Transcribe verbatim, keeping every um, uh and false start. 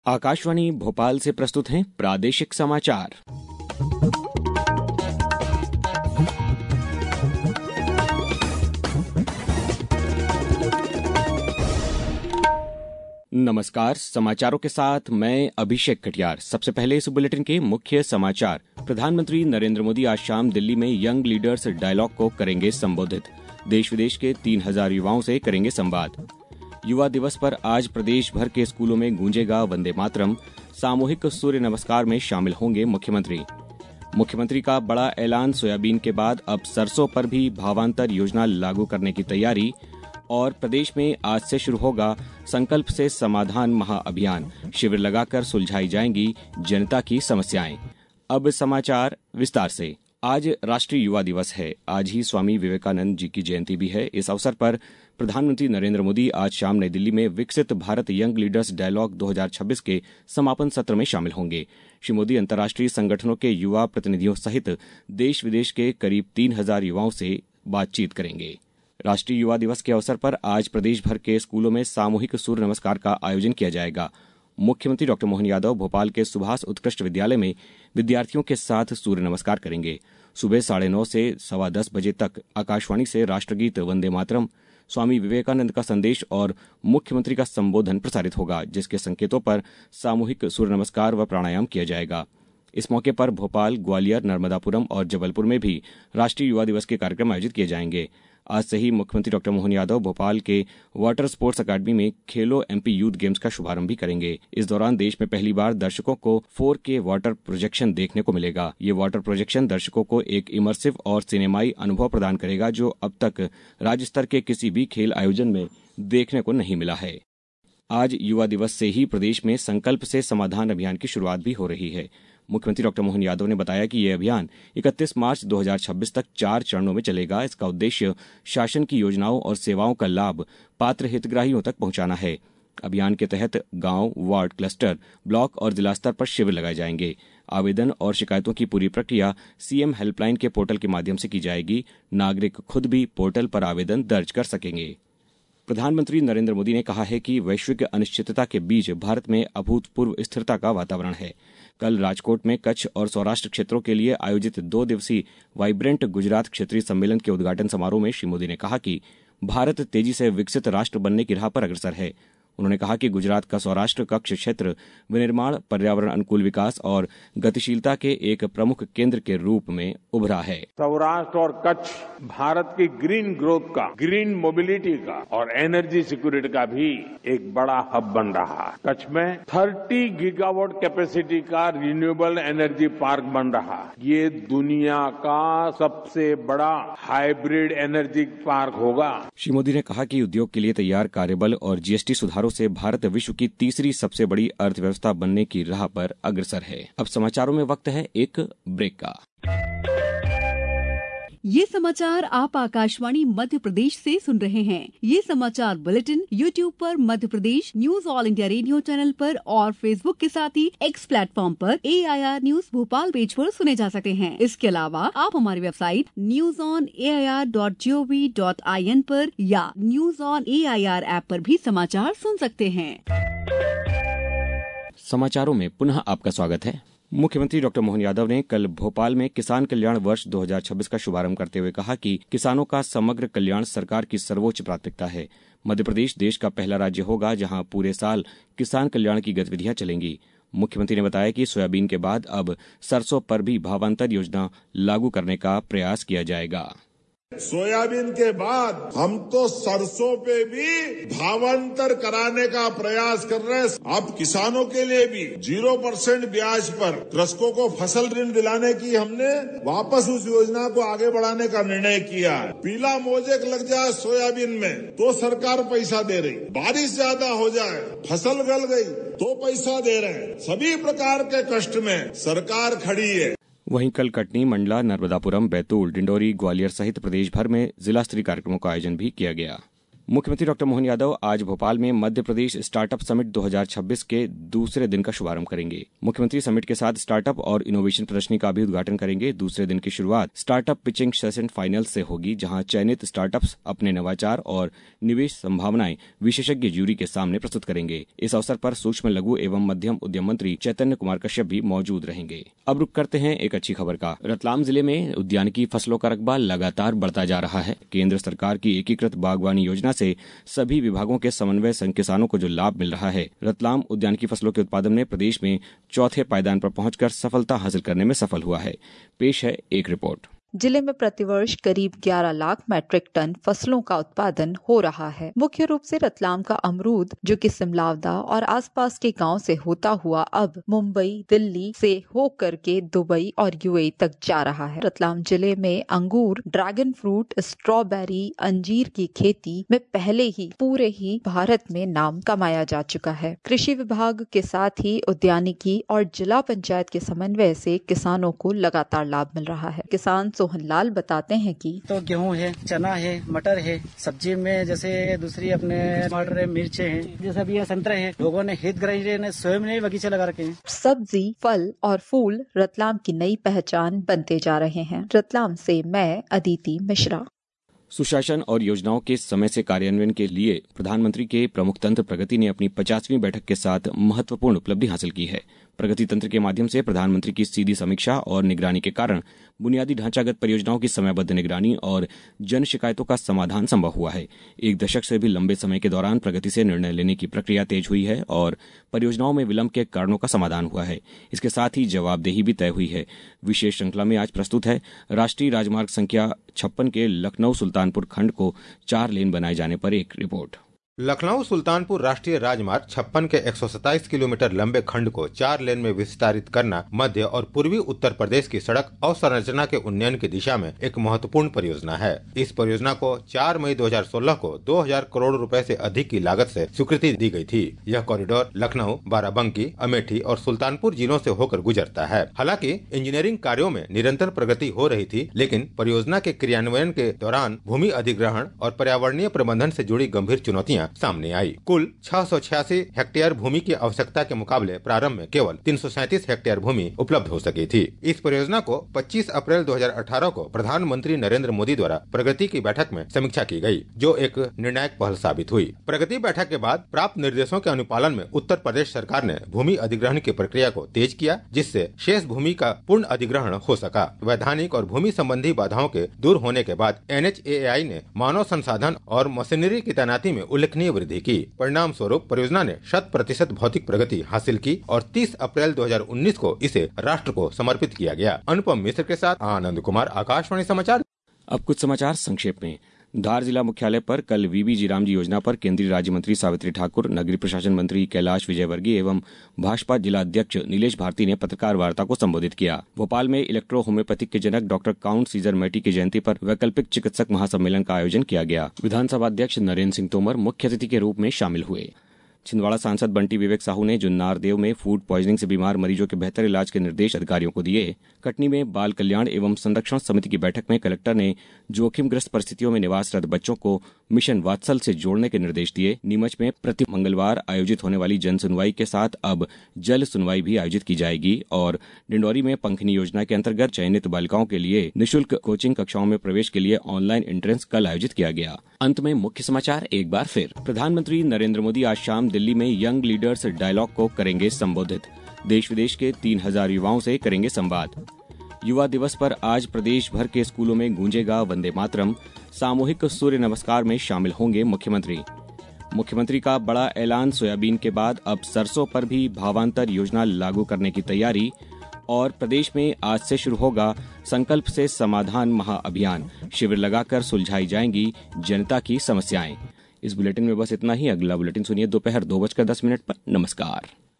आकाशवाणी भोपाल से प्रस्तुत हैं प्रादेशिक समाचार। नमस्कार, समाचारों के साथ मैं अभिषेक कटियार। सबसे पहले इस बुलेटिन के मुख्य समाचार। प्रधानमंत्री नरेंद्र मोदी आज शाम दिल्ली में यंग लीडर्स डायलॉग को करेंगे संबोधित। देश विदेश के तीन हजार युवाओं से करेंगे संवाद। युवा दिवस पर आज प्रदेश भर के स्कूलों में गूंजेगा वंदे मातरम। सामूहिक सूर्य नमस्कार में शामिल होंगे मुख्यमंत्री। मुख्यमंत्री का बड़ा ऐलान, सोयाबीन के बाद अब सरसों पर भी भावांतर योजना लागू करने की तैयारी। और प्रदेश में आज से शुरू होगा संकल्प से समाधान महाअभियान। शिविर लगाकर सुलझाई जाएंगी जनता की समस्याएं। अब समाचार विस्तार से। आज राष्ट्रीय युवा दिवस है। आज ही स्वामी विवेकानंद जी की जयंती भी है। इस अवसर पर प्रधानमंत्री नरेंद्र मोदी आज शाम नई दिल्ली में विकसित भारत यंग लीडर्स डायलॉग दो हज़ार छब्बीस के समापन सत्र में शामिल होंगे। श्री मोदी अंतर्राष्ट्रीय संगठनों के युवा प्रतिनिधियों सहित देश विदेश के करीब तीन हजार युवाओं से बातचीत करेंगे। राष्ट्रीय युवा दिवस के अवसर पर आज प्रदेश भर के स्कूलों में सामूहिक सूर्य नमस्कार का आयोजन किया जाएगा। मुख्यमंत्री डॉक्टर मोहन यादव भोपाल के सुभाष उत्कृष्ट विद्यालय में विद्यार्थियों के साथ सूर्य नमस्कार करेंगे। सुबह साढ़े नौ से सवा दस बजे तक आकाशवाणी से राष्ट्रगीत वंदे मातरम, स्वामी विवेकानंद का संदेश और मुख्यमंत्री का संबोधन प्रसारित होगा, जिसके संकेतों पर सामूहिक सूर्य नमस्कार व प्राणायाम किया जाएगा। इस मौके पर भोपाल, ग्वालियर, नर्मदापुरम और जबलपुर में भी राष्ट्रीय युवा दिवस के कार्यक्रम आयोजित किए जाएंगे। आज से ही मुख्यमंत्री डॉक्टर मोहन यादव भोपाल के वाटर स्पोर्ट्स अकादमी में खेलो एमपी यूथ गेम्स का शुभारंभ भी करेंगे। इस दौरान देश में पहली बार दर्शकों को फोर के वाटर प्रोजेक्शन देखने को मिलेगा। ये वाटर प्रोजेक्शन दर्शकों को एक इमर्सिव और सिनेमाई अनुभव प्रदान करेगा, जो अब तक राज्य स्तर के किसी भी खेल आयोजन में देखने को नहीं मिला है। आज युवा दिवस से ही प्रदेश में संकल्प से समाधान अभियान की शुरुआत भी हो रही है। मुख्यमंत्री डॉक्टर मोहन यादव ने बताया कि यह अभियान इकतीस मार्च दो हज़ार छब्बीस तक चार चरणों में चलेगा। इसका उद्देश्य शासन की योजनाओं और सेवाओं का लाभ पात्र हितग्राहियों तक पहुंचाना है। अभियान के तहत गांव, वार्ड, क्लस्टर, ब्लॉक और जिला स्तर पर शिविर लगाए जाएंगे। आवेदन और शिकायतों की पूरी प्रक्रिया सीएम हेल्पलाइन के पोर्टल के माध्यम से की जाएगी। नागरिक खुद भी पोर्टल पर आवेदन दर्ज कर सकेंगे। प्रधानमंत्री नरेंद्र मोदी ने कहा है कि वैश्विक अनिश्चितता के बीच भारत में अभूतपूर्व स्थिरता का वातावरण है। कल राजकोट में कच्छ और सौराष्ट्र क्षेत्रों के लिए आयोजित दो दिवसीय वाइब्रेंट गुजरात क्षेत्रीय सम्मेलन के उद्घाटन समारोह में श्री मोदी ने कहा कि भारत तेजी से विकसित राष्ट्र बनने की राह पर अग्रसर है। उन्होंने कहा कि गुजरात का सौराष्ट्र कच्छ क्षेत्र विनिर्माण, पर्यावरण अनुकूल विकास और गतिशीलता के एक प्रमुख केंद्र के रूप में उभरा है। सौराष्ट्र और कच्छ भारत की ग्रीन ग्रोथ का, ग्रीन मोबिलिटी का और एनर्जी सिक्योरिटी का भी एक बड़ा हब बन रहा है। कच्छ में तीस गीगावाट कैपेसिटी का रिन्यूएबल एनर्जी पार्क बन रहा है। ये दुनिया का सबसे बड़ा हाइब्रिड एनर्जी पार्क होगा। श्री मोदी ने कहा कि उद्योग के लिए तैयार कार्यबल और जीएसटी सुधारों से भारत विश्व की तीसरी सबसे बड़ी अर्थव्यवस्था बनने की राह पर अग्रसर है। अब समाचारों में वक्त है एक ब्रेक का। ये समाचार आप आकाशवाणी मध्य प्रदेश से सुन रहे हैं। ये समाचार बुलेटिन यूट्यूब पर Madhya Pradesh news all India radio channel पर और फेसबुक के साथ ही एक्स प्लेटफॉर्म पर A I R news Bhopal page पर सुने जा सकते हैं। इसके अलावा आप हमारी website news on A I R dot G O V dot I N पर या news on A I R app पर भी समाचार सुन सकते हैं। समाचारों में पुनः आपका स्वागत है। मुख्यमंत्री डॉक्टर मोहन यादव ने कल भोपाल में किसान कल्याण वर्ष दो हज़ार छब्बीस का शुभारंभ करते हुए कहा कि किसानों का समग्र कल्याण सरकार की सर्वोच्च प्राथमिकता है। मध्य प्रदेश देश का पहला राज्य होगा जहां पूरे साल किसान कल्याण की गतिविधियां चलेंगी। मुख्यमंत्री ने बताया कि सोयाबीन के बाद अब सरसों पर भी भावांतर योजना लागू करने का प्रयास किया जाएगा। सोयाबीन के बाद हम तो सरसों पे भी भावांतर कराने का प्रयास कर रहे हैं। अब किसानों के लिए भी जीरो परसेंट ब्याज पर कृषकों को फसल ऋण दिलाने की हमने वापस उस योजना को आगे बढ़ाने का निर्णय किया है। पीला मोजेक लग जाए सोयाबीन में तो सरकार पैसा दे रही, बारिश ज्यादा हो जाए, फसल गल गई तो पैसा दे रहे हैं। सभी प्रकार के कष्ट में सरकार खड़ी है। वहीं कल कटनी, मंडला, नर्मदापुरम, बैतूल, डिंडोरी, ग्वालियर सहित प्रदेश भर में जिला स्तरीय कार्यक्रमों का आयोजन भी किया गया। मुख्यमंत्री डॉक्टर मोहन यादव आज भोपाल में मध्य प्रदेश स्टार्टअप समिट दो हज़ार छब्बीस के दूसरे दिन का शुभारंभ करेंगे। मुख्यमंत्री समिट के साथ स्टार्टअप और इनोवेशन प्रदर्शनी का भी उद्घाटन करेंगे। दूसरे दिन की शुरुआत स्टार्टअप पिचिंग सेशन फाइनल से होगी, जहां चयनित स्टार्टअप्स अपने नवाचार और निवेश संभावनाएं विशेषज्ञ जूरी के सामने प्रस्तुत करेंगे। इस अवसर पर सूक्ष्म लघु एवं मध्यम उद्यम मंत्री चैतन्य कुमार कश्यप भी मौजूद रहेंगे। अब रुक करते हैं एक अच्छी खबर का। रतलाम जिले में उद्यानिकी फसलों का रकबा लगातार बढ़ता जा रहा है। केंद्र सरकार की एकीकृत बागवानी योजना से सभी विभागों के समन्वय से किसानों को जो लाभ मिल रहा है, रतलाम उद्यानिकी फसलों के उत्पादन में प्रदेश में चौथे पायदान पर पहुंचकर सफलता हासिल करने में सफल हुआ है। पेश है एक रिपोर्ट। जिले में प्रतिवर्ष करीब ग्यारह लाख मैट्रिक टन फसलों का उत्पादन हो रहा है। मुख्य रूप से रतलाम का अमरूद, जो कि सिमलावदा और आसपास के गांव से होता हुआ अब मुंबई, दिल्ली से होकर के दुबई और यूएई तक जा रहा है। रतलाम जिले में अंगूर, ड्रैगन फ्रूट, स्ट्रॉबेरी, अंजीर की खेती में पहले ही पूरे ही भारत में नाम कमाया जा चुका है। कृषि विभाग के साथ ही उद्यानिकी और जिला पंचायत के समन्वय से किसानों को लगातार लाभ मिल रहा है। किसान सोहन लाल बताते हैं कि तो गेहूं है, चना है, मटर है, सब्जी में जैसे दूसरी अपने टमाटर है, मिर्चे हैं, जैसे अभी संतरे हैं। लोगों ने हितग्राही ने स्वयं ने बगीचे लगा रखे हैं। सब्जी, फल और फूल रतलाम की नई पहचान बनते जा रहे हैं। रतलाम से मैं अदिति मिश्रा। सुशासन और योजनाओं के समय से कार्यान्वयन के लिए प्रधानमंत्री के प्रमुख तंत्र प्रगति ने अपनी पचासवीं बैठक के साथ महत्वपूर्ण उपलब्धि हासिल की है। प्रगति तंत्र के माध्यम से प्रधानमंत्री की सीधी समीक्षा और निगरानी के कारण बुनियादी ढांचागत परियोजनाओं की समयबद्ध निगरानी और जन शिकायतों का समाधान संभव हुआ है। एक दशक से भी लंबे समय के दौरान प्रगति से निर्णय लेने की प्रक्रिया तेज हुई है और परियोजनाओं में विलंब के कारणों का समाधान हुआ है। इसके साथ ही जवाबदेही भी तय हुई है। विशेष श्रृंखला में आज प्रस्तुत है राष्ट्रीय राजमार्ग संख्या छप्पन के लखनऊ सुल्तानपुर खंड को चार लेन बनाए जाने पर एक रिपोर्ट। लखनऊ सुल्तानपुर राष्ट्रीय राजमार्ग छप्पन के एक सौ सत्ताईस किलोमीटर लंबे खंड को चार लेन में विस्तारित करना मध्य और पूर्वी उत्तर प्रदेश की सड़क अवसंरचना के उन्नयन की दिशा में एक महत्वपूर्ण परियोजना है। इस परियोजना को चार मई दो हज़ार सोलह को दो हज़ार करोड़ रुपए से अधिक की लागत से स्वीकृति दी गई थी। यह कॉरिडोर लखनऊ, बाराबंकी, अमेठी और सुल्तानपुर जिलों से होकर गुजरता है। हालांकि इंजीनियरिंग कार्यों में निरंतर प्रगति हो रही थी, लेकिन परियोजना के क्रियान्वयन के दौरान भूमि अधिग्रहण और पर्यावरणीय प्रबंधन से जुड़ी गंभीर चुनौतियां सामने आई। कुल छह सौ छियासी हेक्टेयर भूमि की आवश्यकता के मुकाबले प्रारंभ में केवल तीन सौ सैंतीस हेक्टेयर भूमि उपलब्ध हो सकी थी। इस परियोजना को पच्चीस अप्रैल दो हज़ार अठारह को प्रधानमंत्री नरेंद्र मोदी द्वारा प्रगति की बैठक में समीक्षा की गई, जो एक निर्णायक पहल साबित हुई। प्रगति बैठक के बाद प्राप्त निर्देशों के अनुपालन में उत्तर प्रदेश सरकार ने भूमि अधिग्रहण की प्रक्रिया को तेज किया, जिससे शेष भूमि का पूर्ण अधिग्रहण हो सका। वैधानिक और भूमि संबंधी बाधाओं के दूर होने के बाद एन एच ए आई ने मानव संसाधन और मशीनरी की तैनाती में उल्लेखनीय वृद्धि की। परिणाम स्वरूप परियोजना ने शत प्रतिशत भौतिक प्रगति हासिल की और तीस अप्रैल दो हज़ार उन्नीस को इसे राष्ट्र को समर्पित किया गया। अनुपम मिश्र के साथ आनंद कुमार, आकाशवाणी समाचार। अब कुछ समाचार संक्षेप में। धार जिला मुख्यालय पर कल वीबी जीराम जी योजना पर केंद्रीय राज्य मंत्री सावित्री ठाकुर, नगरीय प्रशासन मंत्री कैलाश विजयवर्गीय एवं भाजपा जिला अध्यक्ष नीलेश भारती ने पत्रकार वार्ता को संबोधित किया। भोपाल में इलेक्ट्रो होम्योपैथिक के जनक डॉक्टर काउंट सीजर मैटी की जयंती पर वैकल्पिक चिकित्सक महासम्मेलन का आयोजन किया गया। विधानसभा अध्यक्ष नरेंद्र सिंह तोमर मुख्य अतिथि के रूप में शामिल हुए। छिंदवाड़ा सांसद बंटी विवेक साहू ने जुन्नारदेव में फूड पॉइजनिंग से बीमार मरीजों के बेहतर इलाज के निर्देश अधिकारियों को दिए। कटनी में बाल कल्याण एवं संरक्षण समिति की बैठक में कलेक्टर ने जोखिमग्रस्त परिस्थितियों में निवासरत बच्चों को मिशन वात्सल से जोड़ने के निर्देश दिए। नीमच में प्रति मंगलवार आयोजित होने वाली जन सुनवाई के साथ अब जल सुनवाई भी आयोजित की जाएगी और डिंडौरी में पंखनी योजना के अंतर्गत चयनित बालिकाओं के लिए निःशुल्क कोचिंग कक्षाओं में प्रवेश के लिए ऑनलाइन एंट्रेंस कल आयोजित किया गया। अंत में मुख्य समाचार एक बार फिर। प्रधानमंत्री नरेंद्र मोदी आज शाम दिल्ली में यंग लीडर्स डायलॉग को करेंगे संबोधित। देश विदेश के तीन हजार युवाओं से करेंगे संवाद। युवा दिवस पर आज प्रदेश भर के स्कूलों में गूंजेगा वंदे मातरम। सामूहिक सूर्य नमस्कार में शामिल होंगे मुख्यमंत्री। मुख्यमंत्री का बड़ा ऐलान, सोयाबीन के बाद अब सरसों पर भी भावांतर योजना लागू करने की तैयारी। और प्रदेश में आज से शुरू होगा संकल्प से समाधान महाअभियान। शिविर लगाकर सुलझाई जाएंगी जनता की समस्याएं। इस बुलेटिन में बस इतना ही। अगला बुलेटिन सुनिए दोपहर दो बजकर दस मिनट पर। नमस्कार।